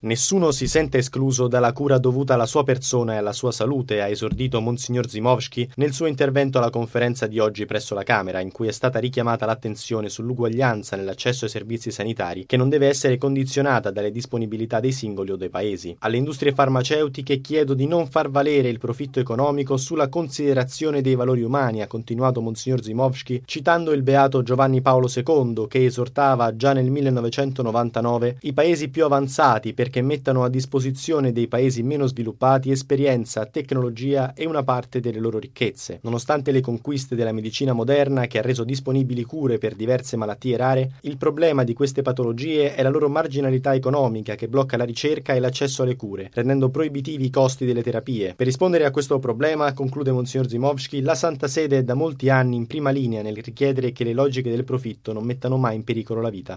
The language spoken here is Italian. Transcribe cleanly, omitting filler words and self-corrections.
Nessuno si sente escluso dalla cura dovuta alla sua persona e alla sua salute, ha esordito Monsignor Zimowski nel suo intervento alla conferenza di oggi presso la Camera, in cui è stata richiamata l'attenzione sull'uguaglianza nell'accesso ai servizi sanitari, che non deve essere condizionata dalle disponibilità dei singoli o dei paesi. Alle industrie farmaceutiche chiedo di non far valere il profitto economico sulla considerazione dei valori umani, ha continuato Monsignor Zimowski, citando il beato Giovanni Paolo II, che esortava già nel 1999 i paesi più avanzati perché mettano a disposizione dei paesi meno sviluppati esperienza, tecnologia e una parte delle loro ricchezze. Nonostante le conquiste della medicina moderna che ha reso disponibili cure per diverse malattie rare, il problema di queste patologie è la loro marginalità economica che blocca la ricerca e l'accesso alle cure, rendendo proibitivi i costi delle terapie. Per rispondere a questo problema, conclude Monsignor Zimowski, la Santa Sede è da molti anni in prima linea nel richiedere che le logiche del profitto non mettano mai in pericolo la vita.